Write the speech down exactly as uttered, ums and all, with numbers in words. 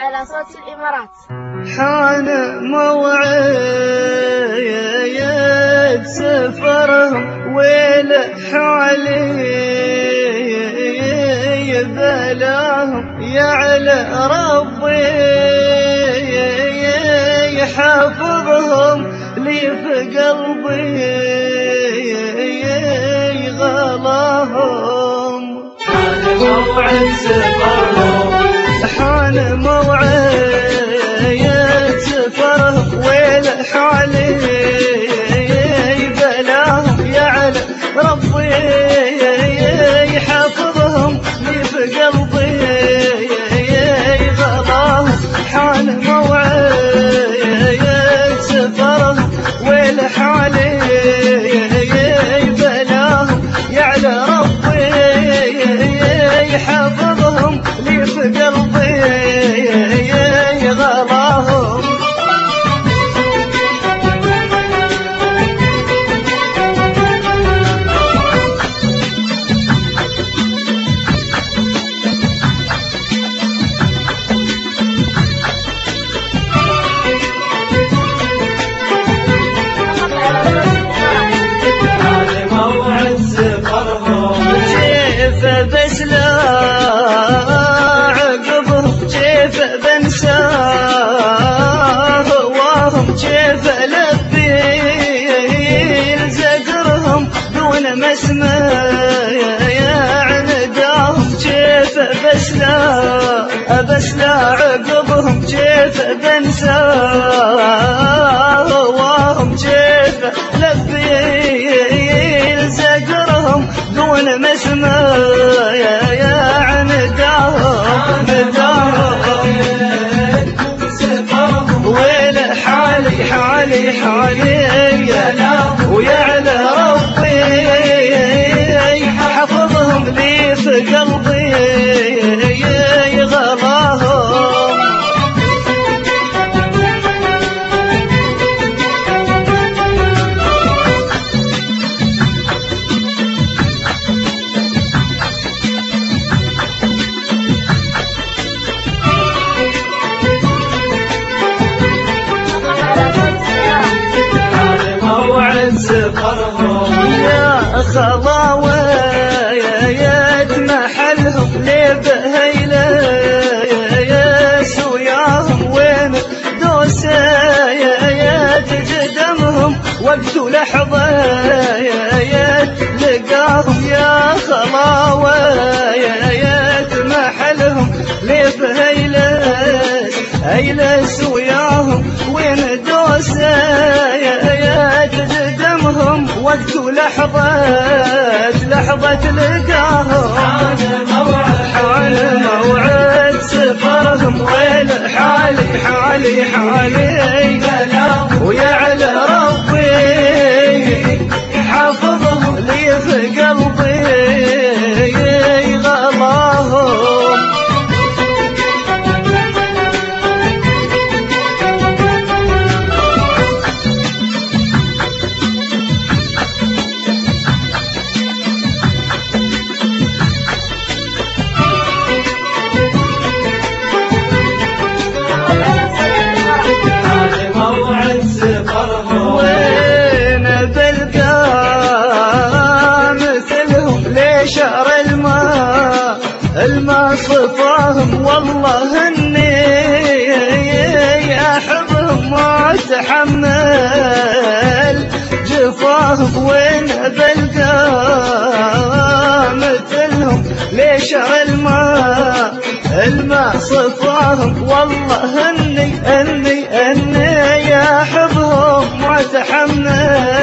على صوت الإمارات. حان موعد سفرهم ويلح علي بلاهم يعلى ربي يحفظهم لي في قلبي غلاهم. حان موعد سفرهم حان موعد سفرهم ويلح علي بلاهم يعلى ربي يحفظهم لي في قلبي غلاهم. حان موعد سفرهم ويلح علي بلاهم يعلى ربي يحفظهم لي في قلبي غلاهم. بس لا عقبهم كيف بنساه واهم كيف لبي زقرهم دون ما اسمع نداهم. كيف بس لا بس لا عقبهم كيف بنساه واهم كيف لبي زقرهم دون ما اسمع يا نداهم نداهم. ويل حالي حالي حالي ويعلى ربي حفظهم لي في قلبي غلاهم. يا خضاوة يتمحلهم لي بهيلة سوياهم وين دوسة يتجدمهم وقت لحظة لقاهم. يا خضاوة يتمحلهم لي بهيلة هيلة سوياهم وين دوسة يتجدمهم وقت لحظة لحظة لقاهم. حان موعد سفرهم ويل حالي حالي حالي ويعلى ربي حفظهم لي في قلبي غلاهم. شعر الماء الماء صفاهم والله اني احبهم واتحمل جفاهم. وين بلقى مثلهم لشعر الماء الماء صفاهم والله اني اني اني احبهم واتحمل